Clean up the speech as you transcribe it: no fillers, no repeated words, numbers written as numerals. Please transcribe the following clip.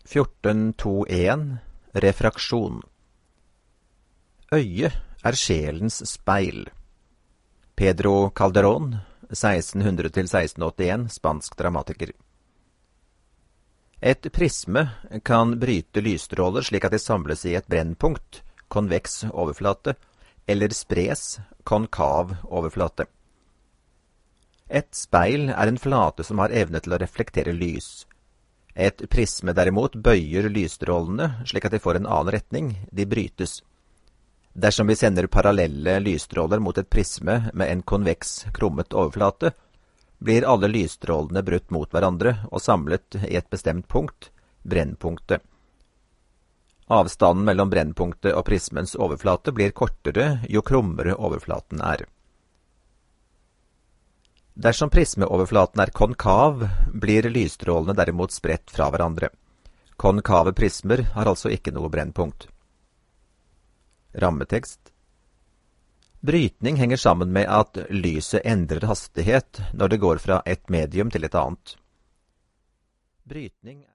14.2.1 Refraksjon. Øyet er sjelens speil. Pedro Calderón, 1600–1681, spansk dramatiker. Et prisme kan bryte lysstråler slik at de samles i et brennpunkt, konveks overflate, eller spres, konkav overflate. Et speil er en flate som har evne til å reflektere lys. Et prisme derimot bøyer lysstrålene slik at de får en annen retning, de brytes. Dersom vi sender parallelle lysstråler mot et prisme med en konveks, krummet overflate, blir alle lysstrålene brutt mot hverandre og samlet i et bestemt punkt, brennpunktet. Avstanden mellom brennpunktet og prismens overflate blir kortere jo krummere overflaten er. Dersom prismeoverflaten er konkav, blir lysstrålene derimot spredt fra hverandre. Konkave prismer har altså ikke noe brennpunkt. Rammetekst. Brytning henger sammen med at lyset endrer hastighet når det går fra et medium til et annet. Brytning